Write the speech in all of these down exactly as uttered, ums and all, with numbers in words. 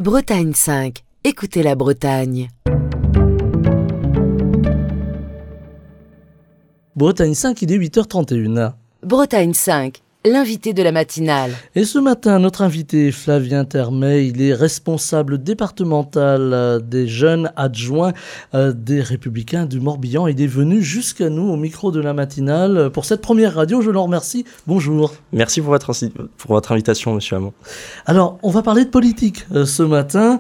Bretagne cinq. Écoutez la Bretagne. Bretagne cinq, il est huit heures trente et une. Bretagne cinq. L'invité de la matinale. Et ce matin, notre invité Flavien Termet, il est responsable départemental des jeunes adjoints des Républicains du Morbihan. Il est venu jusqu'à nous au micro de la matinale pour cette première radio. Je le remercie. Bonjour. Merci pour votre, pour votre invitation, monsieur Hamon. Alors, on va parler de politique euh, ce matin.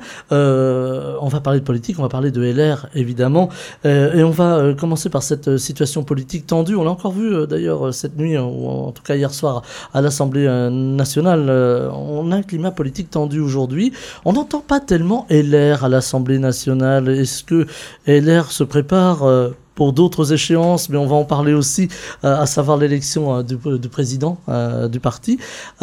Euh, on va parler de politique, on va parler de L R, évidemment. Euh, et on va euh, commencer par cette situation politique tendue. On l'a encore vu euh, d'ailleurs cette nuit, ou en tout cas hier soir, à l'Assemblée nationale. Euh, on a un climat politique tendu aujourd'hui. On n'entend pas tellement L R à l'Assemblée nationale. Est-ce que L R se prépare euh, pour d'autres échéances, mais on va en parler aussi, euh, à savoir l'élection euh, du, du président euh, du parti.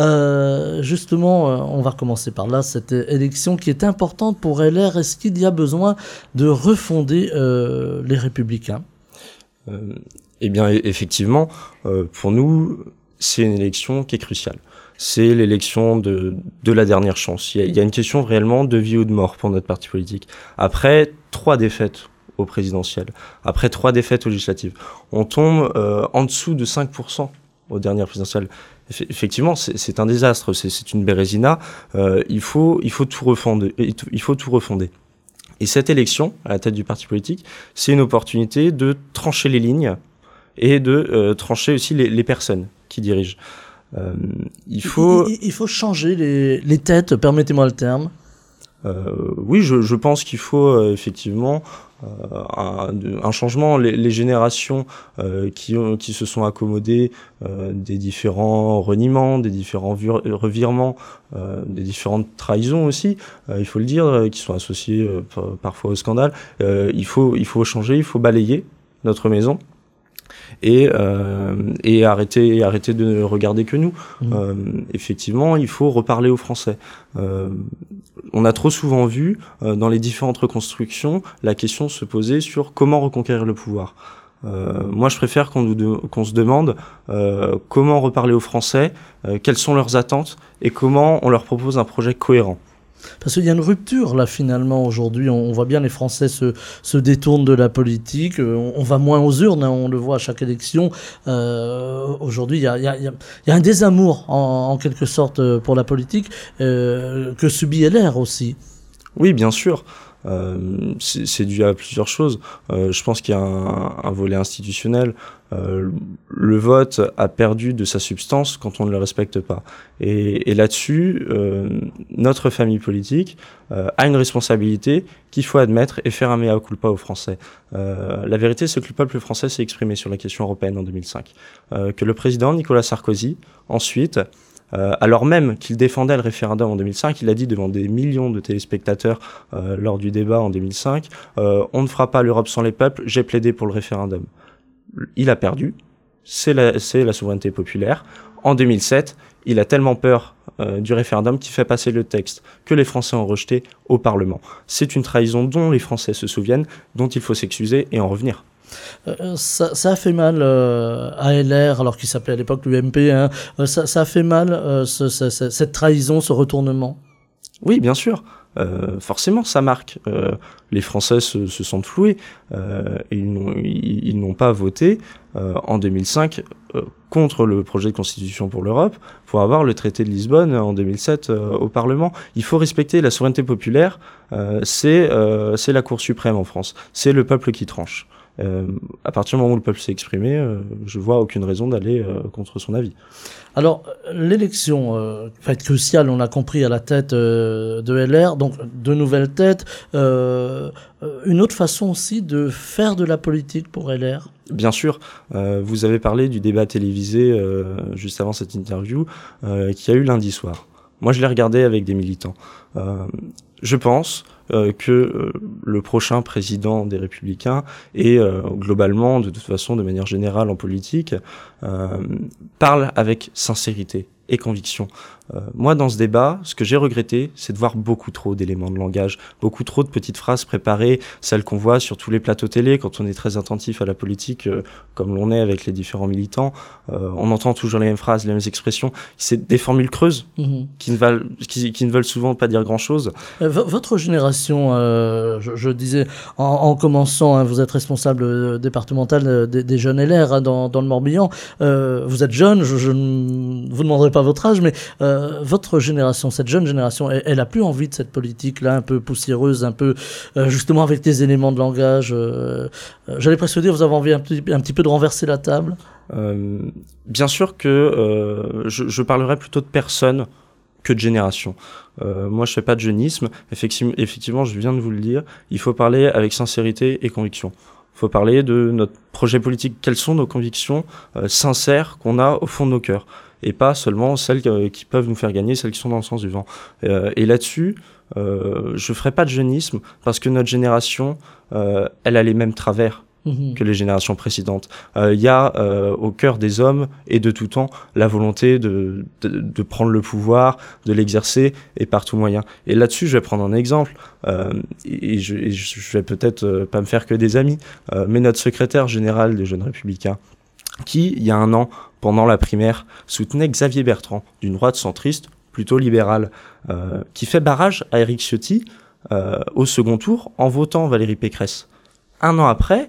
Euh, justement, euh, on va commencer par là, cette élection qui est importante pour L R. Est-ce qu'il y a besoin de refonder euh, les Républicains ? euh, Eh bien, effectivement, euh, pour nous, c'est une élection qui est cruciale. C'est l'élection de, de la dernière chance. Il y, a, il y a une question réellement de vie ou de mort pour notre parti politique. Après trois défaites au présidentiel, après trois défaites aux législatives, on tombe euh, en dessous de cinq pour cent aux dernières présidentielles. Eff- effectivement, c'est, c'est un désastre, c'est, c'est une bérésina. Euh, il faut, il faut tout refonder. Il faut tout refonder. Et cette élection, à la tête du parti politique, c'est une opportunité de trancher les lignes et de euh, trancher aussi les, les personnes qui dirigent. Euh, il faut... Il, il faut changer les, les têtes, permettez-moi le terme. Euh, oui, je, je pense qu'il faut euh, effectivement euh, un, un changement. Les, les générations euh, qui, ont, qui se sont accommodées euh, des différents reniements, des différents vir- revirements, euh, des différentes trahisons aussi, euh, il faut le dire, euh, qui sont associées euh, par, parfois au scandale. Euh, il faut, il faut changer, il faut balayer notre maison. Et, euh, et arrêter, arrêter de ne regarder que nous. Mmh. Euh, effectivement, il faut reparler aux Français. Euh, on a trop souvent vu, euh, dans les différentes reconstructions, la question se poser sur comment reconquérir le pouvoir. Euh, moi, je préfère qu'on, nous de, qu'on se demande euh, comment reparler aux Français, euh, quelles sont leurs attentes et comment on leur propose un projet cohérent. Parce qu'il y a une rupture là finalement aujourd'hui, on voit bien les Français se, se détournent de la politique, on, on va moins aux urnes, hein, on le voit à chaque élection. Euh, aujourd'hui il y a, y, a, y a un désamour en, en quelque sorte pour la politique euh, que subit L R aussi. Oui, bien sûr. Euh, c'est, c'est dû à plusieurs choses. Euh, je pense qu'il y a un, un volet institutionnel. Euh, le vote a perdu de sa substance quand on ne le respecte pas. Et, et là-dessus, euh, notre famille politique euh, a une responsabilité qu'il faut admettre et faire un mea culpa aux Français. Euh, la vérité, c'est que le peuple français s'est exprimé sur la question européenne en deux mille cinq. Euh, que le président Nicolas Sarkozy, ensuite, Euh, alors même qu'il défendait le référendum en deux mille cinq, il a dit devant des millions de téléspectateurs euh, lors du débat en deux mille cinq, euh, on ne fera pas l'Europe sans les peuples, j'ai plaidé pour le référendum. Il a perdu, c'est la, c'est la souveraineté populaire. En deux mille sept, il a tellement peur euh, du référendum qu'il fait passer le texte que les Français ont rejeté au Parlement. C'est une trahison dont les Français se souviennent, dont il faut s'excuser et en revenir. Euh, ça, ça a fait mal euh, à L R, alors qu'il s'appelait à l'époque l'U M P. Hein. Euh, ça, ça a fait mal, euh, ce, ce, ce, cette trahison, ce retournement. Oui, bien sûr. Euh, forcément, ça marque. Euh, les Français se, se sentent floués. Euh, et ils, n'ont, ils, ils n'ont pas voté euh, en deux mille cinq euh, contre le projet de constitution pour l'Europe pour avoir le traité de Lisbonne en deux mille sept euh, au Parlement. Il faut respecter la souveraineté populaire. Euh, c'est, euh, c'est la Cour suprême en France. C'est le peuple qui tranche. Euh, à partir du moment où le peuple s'est exprimé, euh, je vois aucune raison d'aller euh, contre son avis. Alors, l'élection euh, va être cruciale, on l'a compris, à la tête euh, de L R, donc de nouvelles têtes. Euh, une autre façon aussi de faire de la politique pour L R. Bien sûr, euh, vous avez parlé du débat télévisé euh, juste avant cette interview euh, qu'il y a eu lundi soir. Moi, je l'ai regardé avec des militants. Euh, je pense euh, que euh, le prochain président des Républicains et euh, globalement, de toute façon, de manière générale en politique, euh, parle avec sincérité et conviction. Euh, moi, dans ce débat, ce que j'ai regretté, c'est de voir beaucoup trop d'éléments de langage, beaucoup trop de petites phrases préparées, celles qu'on voit sur tous les plateaux télé quand on est très attentif à la politique, euh, comme l'on est avec les différents militants. Euh, on entend toujours les mêmes phrases, les mêmes expressions. C'est des formules creuses mmh. qui, ne valent, qui, qui ne veulent souvent pas dire dire grand-chose. Euh, votre génération, euh, je, je disais en, en commençant, hein, vous êtes responsable départemental des, des jeunes L R hein, dans, dans le Morbihan. Euh, vous êtes jeune, je, je ne vous demanderai pas votre âge, mais euh, votre génération, cette jeune génération, elle, elle a plus envie de cette politique-là, un peu poussiéreuse, un peu euh, justement avec des éléments de langage. Euh, euh, J'allais presque dire, vous avez envie un petit, un petit peu de renverser la table. Euh, bien sûr que euh, je, je parlerai plutôt de personnes que de génération. Euh, moi, je fais pas de jeunisme. Effectivement, effectivement, je viens de vous le dire. Il faut parler avec sincérité et conviction. Il faut parler de notre projet politique. Quelles sont nos convictions euh, sincères qu'on a au fond de nos cœurs, et pas seulement celles euh, qui peuvent nous faire gagner, celles qui sont dans le sens du vent. Euh, et là-dessus, euh, je ferai pas de jeunisme parce que notre génération, euh, elle a les mêmes travers que les générations précédentes. Il euh, y a euh, au cœur des hommes et de tout temps la volonté de, de, de prendre le pouvoir, de l'exercer et par tout moyen. Et là-dessus, je vais prendre un exemple euh, et, je, et je vais peut-être euh, pas me faire que des amis, euh, mais notre secrétaire général des Jeunes Républicains, qui, il y a un an, pendant la primaire, soutenait Xavier Bertrand, d'une droite centriste plutôt libérale, euh, qui fait barrage à Éric Ciotti euh, au second tour en votant Valérie Pécresse. Un an après,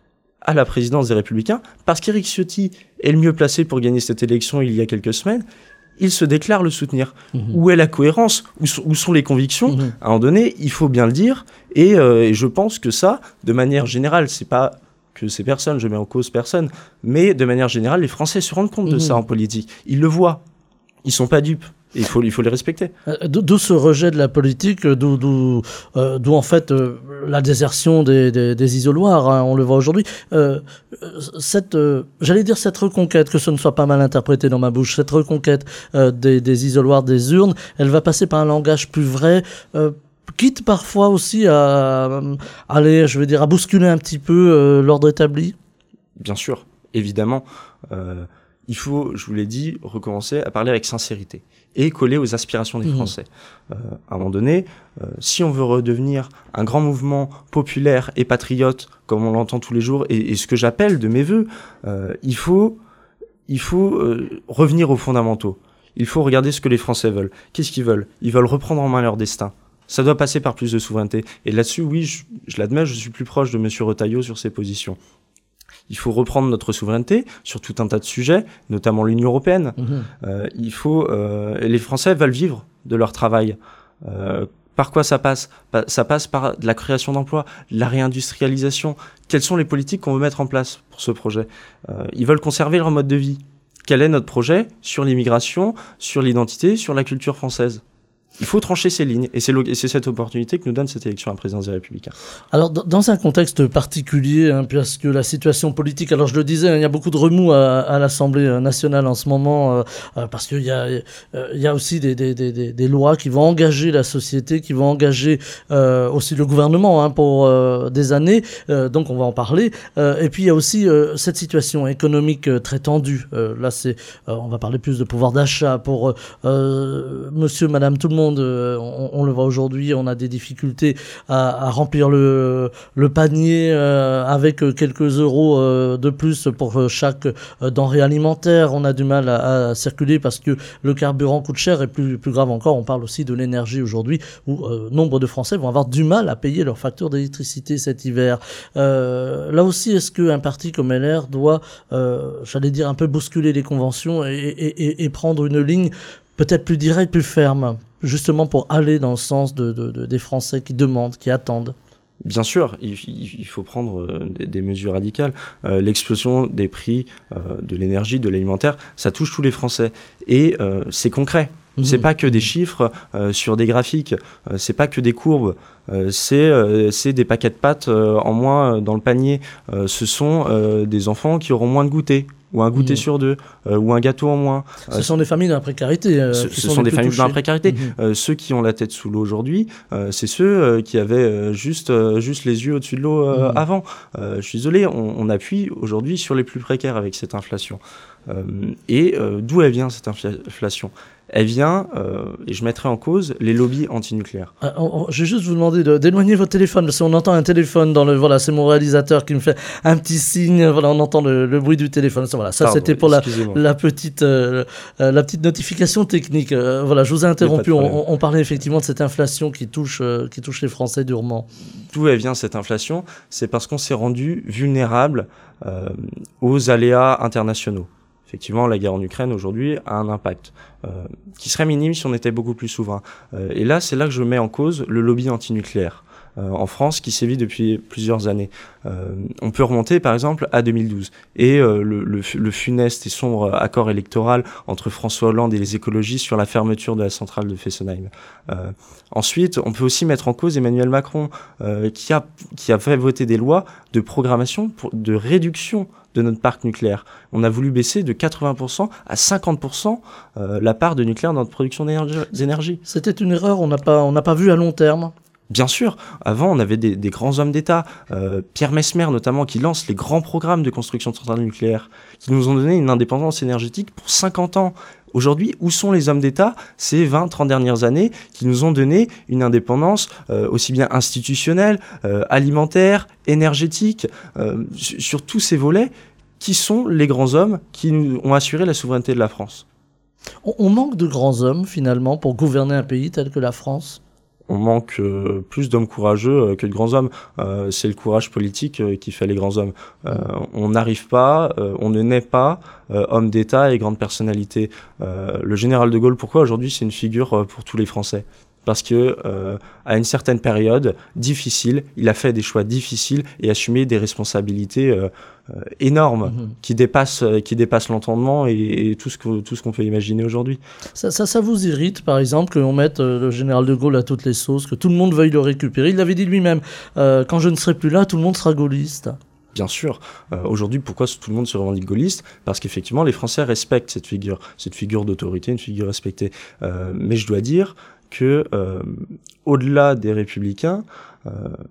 à la présidence des Républicains, parce qu'Éric Ciotti est le mieux placé pour gagner cette élection il y a quelques semaines, il se déclare le soutenir. Mmh. Où est la cohérence ? Où sont, où sont les convictions ? Mmh. À un moment donné, il faut bien le dire, et, euh, et je pense que ça, de manière générale, c'est pas que ces personnes, je mets en cause personne, mais de manière générale, les Français se rendent compte mmh. de ça en politique. Ils le voient. Ils sont pas dupes. Il faut, il faut les respecter. D'où ce rejet de la politique, d'où, d'où, euh, d'où en fait euh, la désertion des, des, des isoloirs, hein, on le voit aujourd'hui. Euh, cette, euh, j'allais dire cette reconquête, que ce ne soit pas mal interprété dans ma bouche, cette reconquête euh, des, des isoloirs, des urnes, elle va passer par un langage plus vrai, euh, quitte parfois aussi à, à aller, je veux dire, à bousculer un petit peu euh, l'ordre établi. Bien sûr, évidemment. Euh, il faut, je vous l'ai dit, recommencer à parler avec sincérité et coller aux aspirations des Français. Mmh. Euh, à un moment donné, euh, si on veut redevenir un grand mouvement populaire et patriote, comme on l'entend tous les jours, et, et ce que j'appelle de mes vœux, euh, il faut, il faut euh, revenir aux fondamentaux. Il faut regarder ce que les Français veulent. Qu'est-ce qu'ils veulent ? Ils veulent reprendre en main leur destin. Ça doit passer par plus de souveraineté. Et là-dessus, oui, je, je l'admets, je suis plus proche de Monsieur Retailleau sur ses positions. Il faut reprendre notre souveraineté sur tout un tas de sujets, notamment l'Union européenne. Mmh. Euh, il faut, euh, les Français veulent vivre de leur travail. Euh, par quoi ça passe ? Ça passe par de la création d'emplois, de la réindustrialisation. Quelles sont les politiques qu'on veut mettre en place pour ce projet ? euh, Ils veulent conserver leur mode de vie. Quel est notre projet sur l'immigration, sur l'identité, sur la culture française ? Il faut trancher ces lignes, et c'est, et c'est cette opportunité que nous donne cette élection à la présidence des Républicains. Alors, dans un contexte particulier, hein, puisque la situation politique, alors je le disais, hein, il y a beaucoup de remous à, à l'Assemblée nationale en ce moment, euh, parce qu'il y a, euh, il y a aussi des, des, des, des lois qui vont engager la société, qui vont engager euh, aussi le gouvernement hein, pour euh, des années, euh, donc on va en parler. Euh, et puis il y a aussi euh, cette situation économique euh, très tendue. Euh, là, c'est, euh, on va parler plus de pouvoir d'achat pour euh, monsieur, madame, tout le monde. On, on le voit aujourd'hui, on a des difficultés à, à remplir le, le panier euh, avec quelques euros euh, de plus pour chaque euh, denrée alimentaire. On a du mal à, à circuler parce que le carburant coûte cher, et plus, plus grave encore, on parle aussi de l'énergie aujourd'hui où euh, nombre de Français vont avoir du mal à payer leur facture d'électricité cet hiver. Euh, là aussi, est-ce qu'un parti comme L R doit, euh, j'allais dire, un peu bousculer les conventions et, et, et, et prendre une ligne peut-être plus directe, plus ferme, justement pour aller dans le sens de, de, de, des Français qui demandent, qui attendent? Bien sûr, il, il faut prendre des, des mesures radicales. Euh, l'explosion des prix euh, de l'énergie, de l'alimentaire, ça touche tous les Français. Et euh, c'est concret. Mmh. C'est pas que des chiffres euh, sur des graphiques, euh, c'est pas que des courbes, euh, c'est, euh, c'est des paquets de pâtes euh, en moins dans le panier. Euh, ce sont euh, des enfants qui auront moins de goûter, ou un goûter mmh. sur deux, euh, ou un gâteau en moins. Ce euh, sont des familles dans la précarité. Euh, ce qui ce sont, sont des familles touchées. dans la précarité. Mmh. Euh, ceux qui ont la tête sous l'eau aujourd'hui, euh, c'est ceux euh, qui avaient euh, juste, euh, juste les yeux au-dessus de l'eau euh, mmh. avant. Euh, je suis désolé, on, on appuie aujourd'hui sur les plus précaires avec cette inflation. Euh, et euh, d'où elle vient cette inflation ? elle vient, euh, et je mettrai en cause, les lobbies antinucléaires. Euh, on- on- je vais juste vous demander de- d'éloigner votre téléphone, parce qu'on entend un téléphone dans le... Voilà, c'est mon réalisateur qui me fait un petit signe, voilà, on entend le, le bruit du téléphone. Ça, voilà, ça Pardon, c'était pour la, excusez-moi. la, petite, euh, euh, la petite notification technique. Euh, voilà, je vous ai interrompu, problème. on, on parlait effectivement de cette inflation qui touche, euh, qui touche les Français durement. D'où elle vient cette inflation? C'est parce qu'on s'est rendu vulnérable euh, aux aléas internationaux. Effectivement, la guerre en Ukraine aujourd'hui a un impact euh, qui serait minime si on était beaucoup plus souverain. Euh, et là, c'est là que je mets en cause le lobby antinucléaire euh, en France qui sévit depuis plusieurs années. Euh, on peut remonter par exemple à deux mille douze et euh, le, le, le funeste et sombre accord électoral entre François Hollande et les écologistes sur la fermeture de la centrale de Fessenheim. Euh, ensuite, on peut aussi mettre en cause Emmanuel Macron euh, qui a qui a fait voter des lois de programmation pour, de réduction de notre parc nucléaire. On a voulu baisser de quatre-vingts pour cent à cinquante pour cent euh, la part de nucléaire dans notre production d'énergie. C'était une erreur, on n'a pas, on n'a pas vu à long terme. Bien sûr, avant on avait des, des grands hommes d'État, euh, Pierre Messmer notamment, qui lance les grands programmes de construction de centrales nucléaires, qui nous ont donné une indépendance énergétique pour cinquante ans. Aujourd'hui, où sont les hommes d'État ces vingt trente dernières années qui nous ont donné une indépendance euh, aussi bien institutionnelle, euh, alimentaire, énergétique, euh, sur, sur tous ces volets, qui sont les grands hommes qui nous ont assuré la souveraineté de la France? On, on manque de grands hommes finalement pour gouverner un pays tel que la France. On manque euh, plus d'hommes courageux euh, que de grands hommes. Euh, c'est le courage politique euh, qui fait les grands hommes. Euh, on n'arrive pas, euh, on ne naît pas euh, homme d'État et grande personnalité. Euh, le général de Gaulle, pourquoi aujourd'hui c'est une figure euh, pour tous les Français? Parce que euh, à une certaine période difficile, il a fait des choix difficiles et assumé des responsabilités euh, euh, énormes Mmh. qui dépassent euh, qui dépassent l'entendement et, et tout ce que tout ce qu'on peut imaginer aujourd'hui. Ça, ça, ça vous irrite, par exemple, qu'on mette euh, le général de Gaulle à toutes les sauces, que tout le monde veuille le récupérer? Il l'avait dit lui-même, euh, quand je ne serai plus là, tout le monde sera gaulliste. Bien sûr. Euh, aujourd'hui, pourquoi tout le monde se revendique gaulliste? Parce qu'effectivement, les Français respectent cette figure, cette figure d'autorité, une figure respectée. Euh, mais je dois dire que, euh, au-delà des républicains, euh,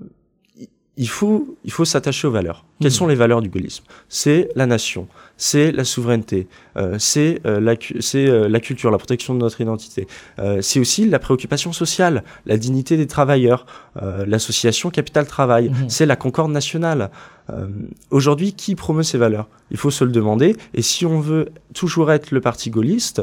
il faut, il faut s'attacher aux valeurs. Mmh. Quelles sont les valeurs du gaullisme? C'est la nation, c'est la souveraineté, euh, c'est euh, la, c'est euh, la culture, la protection de notre identité. Euh, c'est aussi la préoccupation sociale, la dignité des travailleurs, euh, l'association capital-travail, mmh. c'est la concorde nationale. Euh, aujourd'hui, qui promeut ces valeurs? Il faut se le demander. Et si on veut toujours être le parti gaulliste,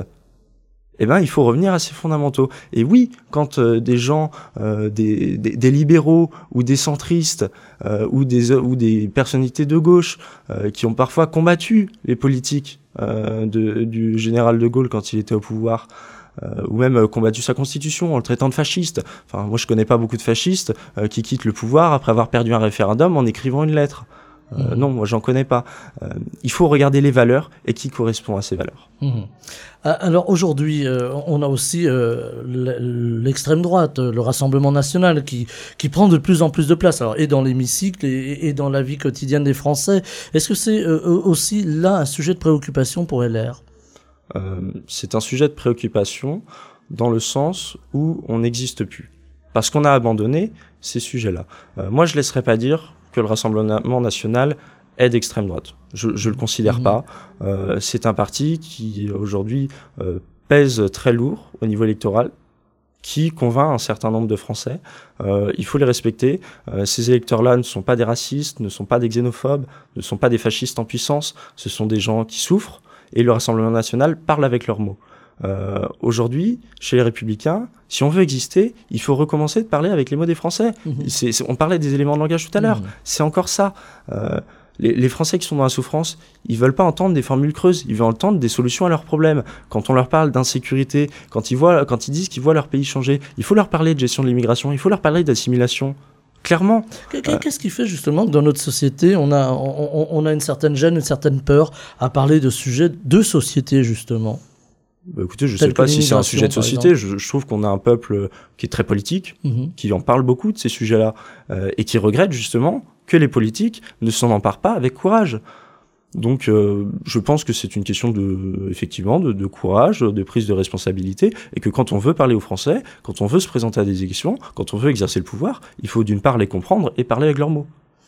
eh ben, il faut revenir à ses fondamentaux. Et oui, quand euh, des gens, euh, des, des, des libéraux ou des centristes euh, ou des ou des personnalités de gauche euh, qui ont parfois combattu les politiques euh, de, du général de Gaulle quand il était au pouvoir, euh, ou même euh, combattu sa constitution en le traitant de fasciste. Enfin, moi, je connais pas beaucoup de fascistes euh, qui quittent le pouvoir après avoir perdu un référendum en écrivant une lettre. Euh, mmh. Non, moi j'en connais pas. Euh, il faut regarder les valeurs et qui correspond à ces valeurs. Mmh. Alors aujourd'hui, euh, on a aussi euh, l'extrême droite, le Rassemblement national, qui qui prend de plus en plus de place. Alors et dans l'hémicycle et, et dans la vie quotidienne des Français. Est-ce que c'est euh, aussi là un sujet de préoccupation pour L R? euh, C'est un sujet de préoccupation dans le sens où on n'existe plus, parce qu'on a abandonné ces sujets-là. Euh, moi, je laisserai pas dire que le Rassemblement national est d'extrême droite. Je, je le considère mmh. pas. Euh, c'est un parti qui aujourd'hui euh, pèse très lourd au niveau électoral, qui convainc un certain nombre de Français. Euh, il faut les respecter. Euh, ces électeurs-là ne sont pas des racistes, ne sont pas des xénophobes, ne sont pas des fascistes en puissance. Ce sont des gens qui souffrent et le Rassemblement national parle avec leurs mots. Euh, aujourd'hui, chez les Républicains, si on veut exister, il faut recommencer de parler avec les mots des Français. Mmh. C'est, c'est, on parlait des éléments de langage tout à l'heure. Mmh. C'est encore ça. Euh, les, les Français qui sont dans la souffrance, ils veulent pas entendre des formules creuses. Ils veulent entendre des solutions à leurs problèmes. Quand on leur parle d'insécurité, quand ils voient, quand ils disent qu'ils voient leur pays changer, il faut leur parler de gestion de l'immigration. Il faut leur parler d'assimilation. Clairement. Qu'est-ce qui fait justement que dans notre société, on a, on, on a une certaine gêne, une certaine peur à parler de sujets de société justement? Bah écoutez, je ne sais pas si c'est un sujet de société. Je, je trouve qu'on a un peuple qui est très politique, mmh. qui en parle beaucoup de ces sujets-là, euh, et qui regrette justement que les politiques ne s'en emparent pas avec courage. Donc, euh, je pense que c'est une question de, effectivement, de, de courage, de prise de responsabilité, et que quand on veut parler aux Français, quand on veut se présenter à des élections, quand on veut exercer le pouvoir, il faut d'une part les comprendre et parler avec leurs mots.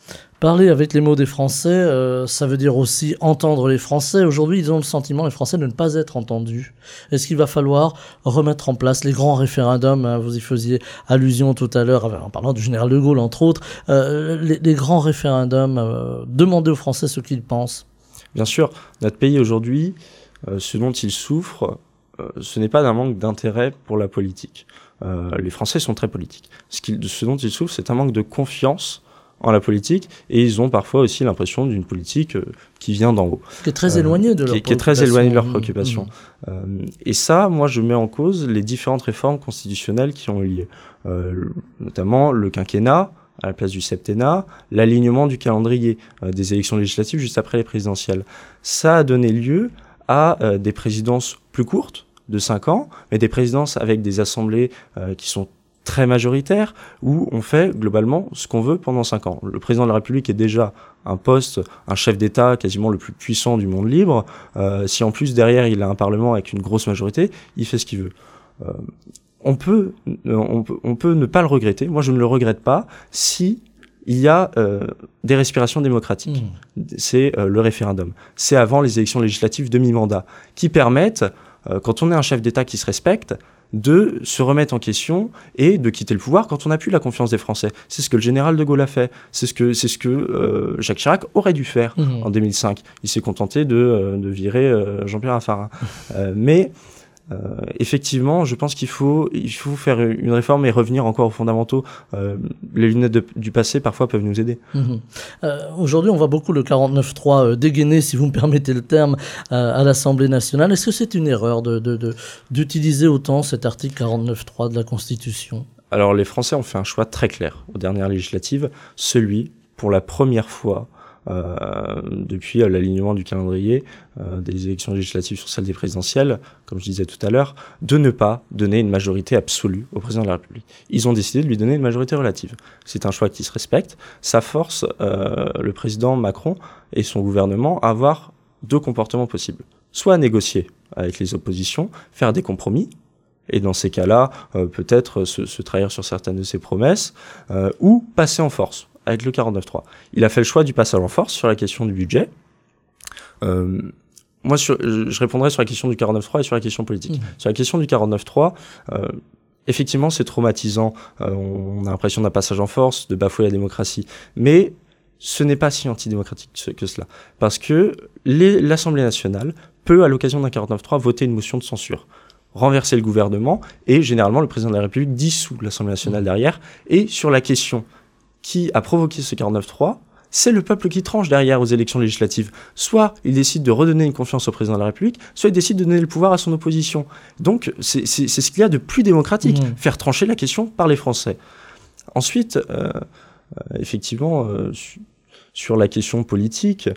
Parler avec les mots des Français, euh, ça veut dire aussi entendre les Français. Aujourd'hui, ils ont le sentiment, les Français, de ne pas être entendus. Est-ce qu'il va falloir remettre en place les grands référendums, hein, vous y faisiez allusion tout à l'heure, en parlant du général de Gaulle, entre autres, euh, les, les grands référendums, euh, demander aux Français ce qu'ils pensent? Bien sûr, notre pays aujourd'hui, euh, ce dont il souffre, euh, ce n'est pas d'un manque d'intérêt pour la politique. Euh, les Français sont très politiques. Ce, qu'ils, ce dont ils souffrent, c'est un manque de confiance en la politique, et ils ont parfois aussi l'impression d'une politique euh, qui vient d'en haut. Qui est très éloignée de leurs préoccupations. Qui est très éloignée de leurs préoccupations. Mmh. Euh, et ça, moi, je mets en cause les différentes réformes constitutionnelles qui ont eu lieu. Euh, notamment le quinquennat, à la place du septennat, l'alignement du calendrier euh, des élections législatives juste après les présidentielles. Ça a donné lieu à euh, des présidences plus courtes, de cinq ans, mais des présidences avec des assemblées euh, qui sont très majoritaire, où on fait globalement ce qu'on veut pendant cinq ans. Le président de la République est déjà un poste, un chef d'État quasiment le plus puissant du monde libre. Euh, si en plus derrière il a un parlement avec une grosse majorité, il fait ce qu'il veut. Euh, on peut, on peut, on peut ne pas le regretter. Moi, je ne le regrette pas si il y a euh, des respirations démocratiques. Mmh. C'est euh, le référendum. C'est avant les élections législatives de mi-mandat qui permettent, euh, quand on est un chef d'État qui se respecte, de se remettre en question et de quitter le pouvoir quand on n'a plus la confiance des Français. C'est ce que le général de Gaulle a fait. C'est ce que, c'est ce que euh, Jacques Chirac aurait dû faire mmh. en deux mille cinq. Il s'est contenté de, euh, de virer euh, Jean-Pierre Raffarin. euh, mais euh, effectivement, je pense qu'il faut, il faut faire une réforme et revenir encore aux fondamentaux. Euh, les lunettes de, du passé, parfois, peuvent nous aider. Mmh. Euh, aujourd'hui, on voit beaucoup le quarante-neuf trois euh, dégainer, si vous me permettez le terme, euh, à l'Assemblée nationale. Est-ce que c'est une erreur de, de, de, d'utiliser autant cet article quarante-neuf trois de la Constitution? Alors, les Français ont fait un choix très clair aux dernières législatives, celui, pour la première fois, Euh, depuis euh, l'alignement du calendrier euh, des élections législatives sur celle des présidentielles, comme je disais tout à l'heure, de ne pas donner une majorité absolue au président de la République. Ils ont décidé de lui donner une majorité relative. C'est un choix qui se respecte. Ça force euh, le président Macron et son gouvernement à avoir deux comportements possibles. Soit négocier avec les oppositions, faire des compromis, et dans ces cas-là, euh, peut-être se, se trahir sur certaines de ses promesses, euh, ou passer en force avec le quarante-neuf trois. Il a fait le choix du passage en force sur la question du budget. Euh, moi, sur, je répondrai sur la question du quarante-neuf trois et sur la question politique. Mmh. Sur la question du quarante-neuf trois, euh, effectivement, c'est traumatisant. Euh, on a l'impression d'un passage en force, de bafouer la démocratie. Mais ce n'est pas si antidémocratique que cela. Parce que les, l'Assemblée nationale peut, à l'occasion d'un quarante-neuf trois, voter une motion de censure, renverser le gouvernement, et généralement, le président de la République dissout l'Assemblée nationale mmh. derrière. Et sur la question qui a provoqué ce quarante-neuf trois, c'est le peuple qui tranche derrière aux élections législatives. Soit il décide de redonner une confiance au président de la République, soit il décide de donner le pouvoir à son opposition. Donc c'est, c'est, c'est ce qu'il y a de plus démocratique, mmh. faire trancher la question par les Français. Ensuite, euh, euh, effectivement, euh, su- sur la question politique,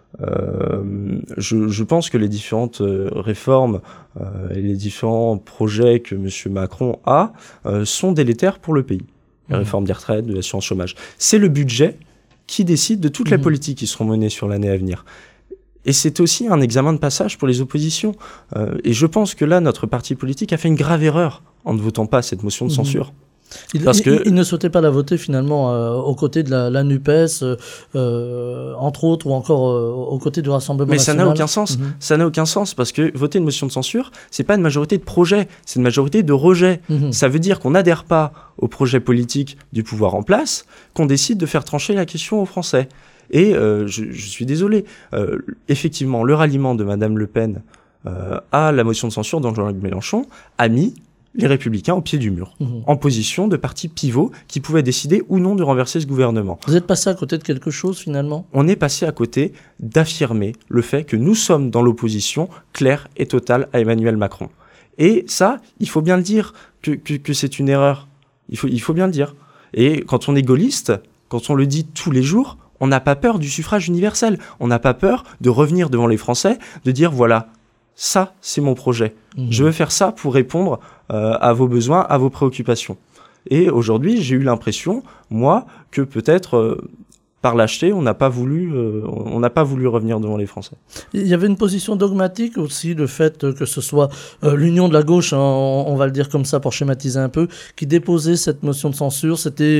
euh, je, je pense que les différentes euh, réformes euh, et les différents projets que M. Macron a euh, sont délétères pour le pays. La réforme des retraites, de l'assurance chômage. C'est le budget qui décide de toutes mmh. les politiques qui seront menées sur l'année à venir. Et c'est aussi un examen de passage pour les oppositions. Euh, et je pense que là, notre parti politique a fait une grave erreur en ne votant pas cette motion de mmh. censure. Il, Parce il, que... il ne souhaitait pas la voter finalement euh, aux côtés de la, la NUPES, euh, entre autres, ou encore euh, aux côtés du Rassemblement Mais national. ça n'a aucun sens. Mm-hmm. Ça n'a aucun sens parce que voter une motion de censure, c'est pas une majorité de projet, c'est une majorité de rejet. Mm-hmm. Ça veut dire qu'on n'adhère pas au projet politique du pouvoir en place, qu'on décide de faire trancher la question aux Français. Et euh, je, je suis désolé, euh, effectivement, le ralliement de Madame Le Pen euh, à la motion de censure dans Jean-Luc Mélenchon a mis les Républicains au pied du mur, mmh. en position de parti pivot qui pouvait décider ou non de renverser ce gouvernement. Vous êtes passé à côté de quelque chose finalement ? On est passé à côté d'affirmer le fait que nous sommes dans l'opposition claire et totale à Emmanuel Macron. Et ça, il faut bien le dire, que, que, que c'est une erreur. Il faut, il faut bien le dire. Et quand on est gaulliste, quand on le dit tous les jours, on n'a pas peur du suffrage universel. On n'a pas peur de revenir devant les Français, de dire voilà, ça, c'est mon projet. Mmh. Je veux faire ça pour répondre euh, à vos besoins, à vos préoccupations. Et aujourd'hui, j'ai eu l'impression, moi, que peut-être euh, par lâcheté, on n'a pas voulu, euh, on n'a pas voulu revenir devant les Français. Il y avait une position dogmatique aussi, le fait que ce soit euh, l'union de la gauche, hein, on, on va le dire comme ça pour schématiser un peu, qui déposait cette motion de censure. C'était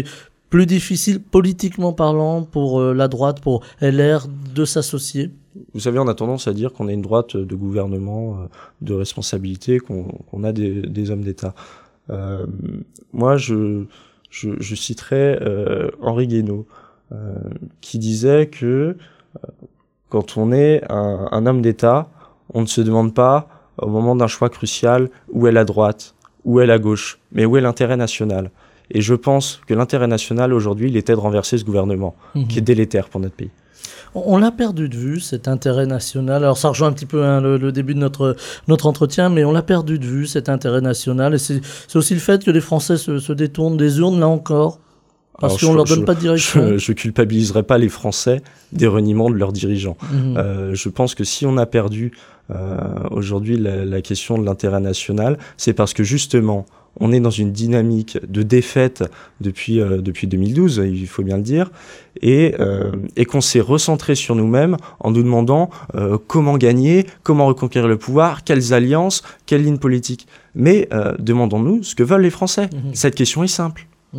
plus difficile politiquement parlant pour euh, la droite, pour L R, de s'associer? Vous savez, on a tendance à dire qu'on est une droite de gouvernement, euh, de responsabilité, qu'on, qu'on a des, des hommes d'État. Euh, moi, je, je, je citerai euh, Henri Guénaud, euh, qui disait que euh, quand on est un, un homme d'État, on ne se demande pas, au moment d'un choix crucial, où est la droite, où est la gauche, mais où est l'intérêt national. Et je pense que l'intérêt national, aujourd'hui, il était de renverser ce gouvernement, mmh. qui est délétère pour notre pays. On l'a perdu de vue, cet intérêt national. Alors ça rejoint un petit peu hein, le, le début de notre, notre entretien, mais on l'a perdu de vue, cet intérêt national. Et c'est, c'est aussi le fait que les Français se, se détournent des urnes, là encore, parce qu'on ne leur donne je, pas de direction. Je, je culpabiliserai pas les Français des reniements de leurs dirigeants. Mmh. Euh, je pense que si on a perdu euh, aujourd'hui la, la question de l'intérêt national, c'est parce que justement, on est dans une dynamique de défaite depuis euh, depuis deux mille douze, il faut bien le dire, et euh, et qu'on s'est recentré sur nous-mêmes en nous demandant euh, comment gagner, comment reconquérir le pouvoir, quelles alliances, quelle ligne politique. Mais euh, demandons-nous ce que veulent les Français. Mmh. Cette question est simple. Mmh.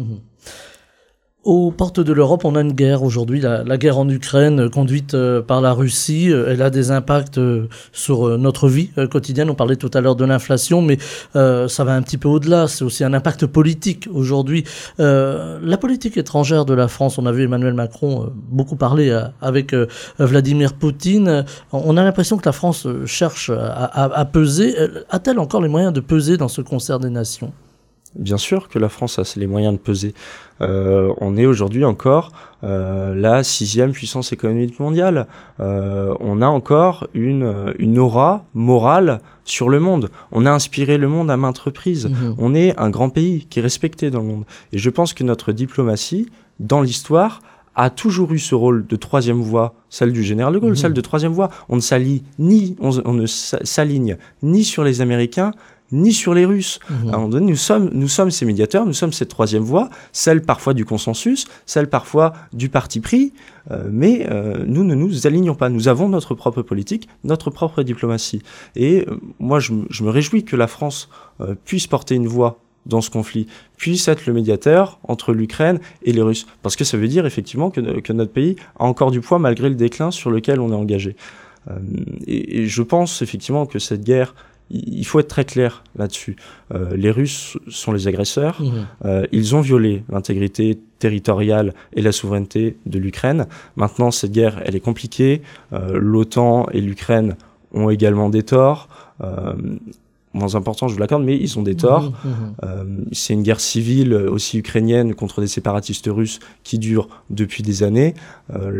Aux portes de l'Europe, on a une guerre aujourd'hui, la, la guerre en Ukraine euh, conduite euh, par la Russie. Euh, elle a des impacts euh, sur euh, notre vie euh, quotidienne. On parlait tout à l'heure de l'inflation, mais euh, ça va un petit peu au-delà. C'est aussi un impact politique aujourd'hui. Euh, la politique étrangère de la France, on a vu Emmanuel Macron euh, beaucoup parler euh, avec euh, Vladimir Poutine. On a l'impression que la France cherche à, à, à peser. A-t-elle encore les moyens de peser dans ce concert des nations ? Bien sûr que la France a les moyens de peser. Euh, on est aujourd'hui encore euh, la sixième puissance économique mondiale. Euh, on a encore une, une aura morale sur le monde. On a inspiré le monde à maintes reprises. Mmh. On est un grand pays qui est respecté dans le monde. Et je pense que notre diplomatie, dans l'histoire, a toujours eu ce rôle de troisième voie, celle du général de Gaulle, mmh. celle de troisième voie. On ne s'allie ni, on, on ne s'aligne ni sur les Américains, ni sur les Russes. Mmh. À un moment donné, nous sommes, nous sommes ces médiateurs, nous sommes cette troisième voie, celle parfois du consensus, celle parfois du parti pris, euh, mais euh, nous ne nous alignons pas. Nous avons notre propre politique, notre propre diplomatie. Et euh, moi, je, je me réjouis que la France euh, puisse porter une voix dans ce conflit, puisse être le médiateur entre l'Ukraine et les Russes. Parce que ça veut dire effectivement que, que notre pays a encore du poids malgré le déclin sur lequel on est engagé. Euh, et, et je pense effectivement que cette guerre, il faut être très clair là-dessus. Euh, les Russes sont les agresseurs. Mmh. Euh, ils ont violé l'intégrité territoriale et la souveraineté de l'Ukraine. Maintenant, cette guerre, elle est compliquée. Euh, L'OTAN et l'Ukraine ont également des torts. Euh, moins important, je vous l'accorde, mais ils ont des torts. Mmh, mmh. Euh, c'est une guerre civile aussi ukrainienne contre des séparatistes russes qui dure depuis des années. Euh,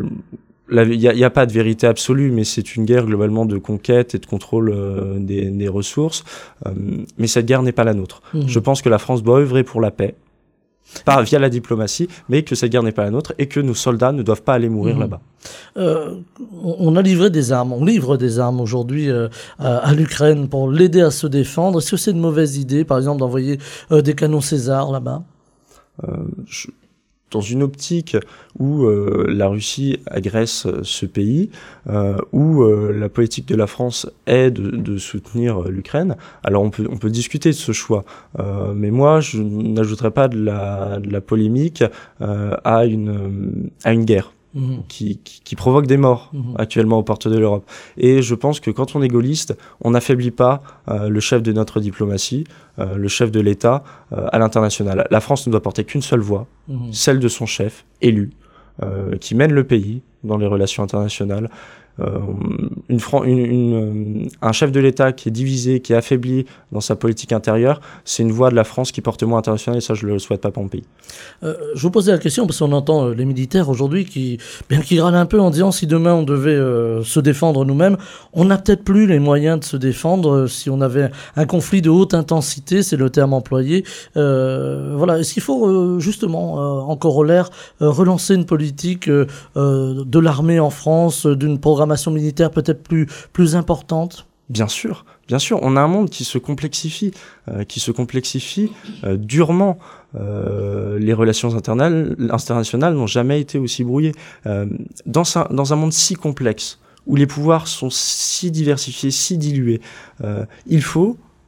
Il n'y a, a pas de vérité absolue, mais c'est une guerre globalement de conquête et de contrôle euh, des, des ressources. Euh, mais cette guerre n'est pas la nôtre. Mmh. Je pense que la France doit œuvrer pour la paix, pas via la diplomatie, mais que cette guerre n'est pas la nôtre et que nos soldats ne doivent pas aller mourir mmh. là-bas. Euh, on a livré des armes, on livre des armes aujourd'hui euh, à, à l'Ukraine pour l'aider à se défendre. Est-ce que c'est une mauvaise idée, par exemple, d'envoyer euh, des canons César là-bas ? euh, je... Dans une optique où euh, la Russie agresse ce pays, euh, où euh, la politique de la France est de, de soutenir l'Ukraine, alors on peut, on peut discuter de ce choix. Euh, mais moi, je n'ajouterais pas de la, de la polémique euh, à, une, à une guerre. Mmh. Qui, qui, qui provoque des morts mmh. actuellement aux portes de l'Europe. Et je pense que quand on est gaulliste, on n'affaiblit pas euh, le chef de notre diplomatie, euh, le chef de l'État euh, à l'international. La France ne doit porter qu'une seule voix, mmh. celle de son chef élu, euh, qui mène le pays dans les relations internationales. Euh, une, une, une, un chef de l'État qui est divisé, qui est affaibli dans sa politique intérieure, c'est une voix de la France qui porte moins internationale et ça je ne le souhaite pas pour mon pays. Euh, je vous posais la question parce qu'on entend euh, les militaires aujourd'hui qui, bien qui râlent un peu en disant si demain on devait euh, se défendre nous-mêmes, on n'a peut-être plus les moyens de se défendre euh, si on avait un conflit de haute intensité, c'est le terme employé. Euh, voilà, est-ce qu'il faut euh, justement euh, en corollaire euh, relancer une politique euh, euh, de l'armée en France, euh, d'une programmation militaire peut-être plus, plus importante ? Bien sûr, bien sûr. On a un monde qui se complexifie, euh, qui se complexifie euh, durement. Euh, les relations internationales n'ont jamais été aussi brouillées. Euh, dans, un, dans un monde si complexe, où les pouvoirs sont si diversifiés, si dilués, euh, il faut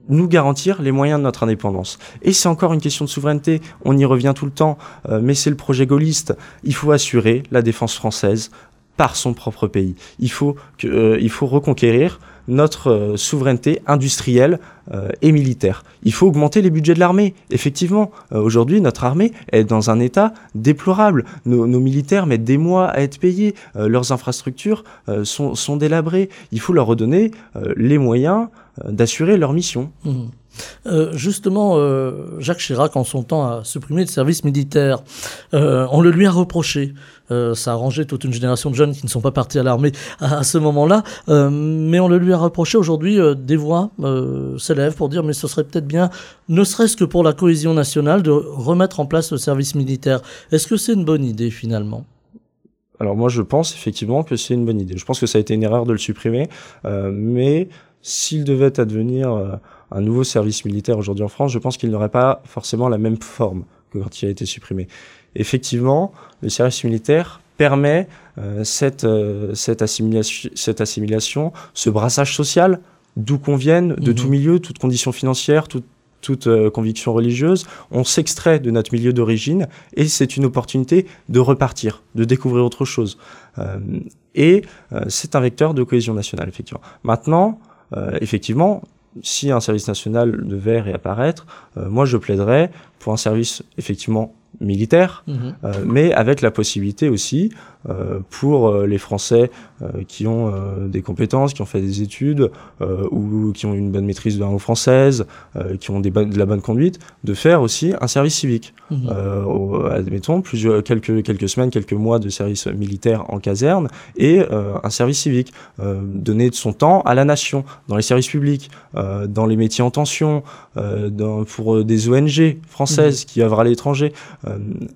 nous garantir les moyens de notre indépendance. Et c'est encore une question de souveraineté, on y revient tout le temps, euh, mais c'est le projet gaulliste. Il faut assurer la défense française par son propre pays. Il faut, que, euh, il faut reconquérir notre euh, souveraineté industrielle euh, et militaire. Il faut augmenter les budgets de l'armée. Effectivement, euh, aujourd'hui, notre armée est dans un état déplorable. Nos, nos militaires mettent des mois à être payés. Euh, leurs infrastructures euh, sont, sont délabrées. Il faut leur redonner euh, les moyens euh, d'assurer leur mission. Mmh. Euh, justement, euh, Jacques Chirac, en son temps, a supprimé le service militaire. Euh, on le lui a reproché. Euh, ça a rangé toute une génération de jeunes qui ne sont pas partis à l'armée à, à ce moment-là. Euh, mais on le lui a reproché. Aujourd'hui, euh, des voix euh, s'élèvent pour dire mais ce serait peut-être bien, ne serait-ce que pour la cohésion nationale, de remettre en place le service militaire. Est-ce que c'est une bonne idée finalement ? Alors moi, je pense effectivement que c'est une bonne idée. Je pense que ça a été une erreur de le supprimer. Euh, mais s'il devait advenir euh, un nouveau service militaire aujourd'hui en France, je pense qu'il n'aurait pas forcément la même forme que quand il a été supprimé. Effectivement, le service militaire permet euh, cette, euh, cette, assimilation, cette assimilation, ce brassage social, d'où qu'on vienne, de mmh. tout milieu, toute condition financière, toute, toute euh, conviction religieuse. On s'extrait de notre milieu d'origine et c'est une opportunité de repartir, de découvrir autre chose. Euh, et euh, c'est un vecteur de cohésion nationale, effectivement. Maintenant, euh, effectivement, si un service national devait réapparaître, euh, moi je plaiderais pour un service effectivement militaire, mmh. euh, mais avec la possibilité aussi euh, pour euh, les Français euh, qui ont euh, des compétences, qui ont fait des études euh, ou qui ont une bonne maîtrise de la langue française, euh, qui ont des bonnes, de la bonne conduite, de faire aussi un service civique. Mmh. Euh, au, admettons, plusieurs, quelques, quelques semaines, quelques mois de service militaire en caserne et euh, un service civique. Euh, donner de son temps à la nation, dans les services publics, euh, dans les métiers en tension, euh, dans, pour euh, des O N G françaises mmh. qui œuvrent à l'étranger. Euh,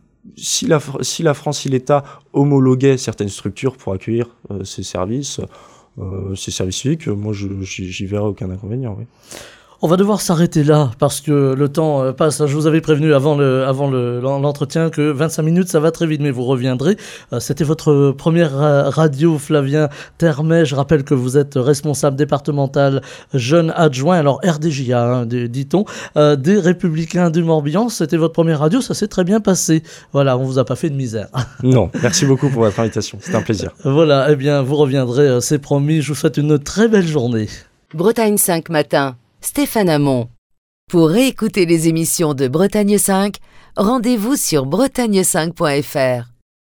si, la, si la France, si l'État homologuait certaines structures pour accueillir euh, ces services, euh, ces services civiques, moi je, j'y, j'y verrais aucun inconvénient. Oui. On va devoir s'arrêter là parce que le temps passe. Je vous avais prévenu avant, le, avant le, l'entretien que vingt-cinq minutes, ça va très vite, mais vous reviendrez. C'était votre première radio, Flavien Termet. Je rappelle que vous êtes responsable départemental jeune adjoint, alors R D J A, hein, dit-on, euh, des Républicains du Morbihan. C'était votre première radio, ça s'est très bien passé. Voilà, on vous a pas fait de misère. Non, merci beaucoup pour votre invitation, c'était un plaisir. Voilà, eh bien, vous reviendrez, c'est promis. Je vous souhaite une très belle journée. Bretagne cinq matin. Stéphane Hamon. Pour réécouter les émissions de Bretagne cinq, rendez-vous sur bretagne cinq point f r.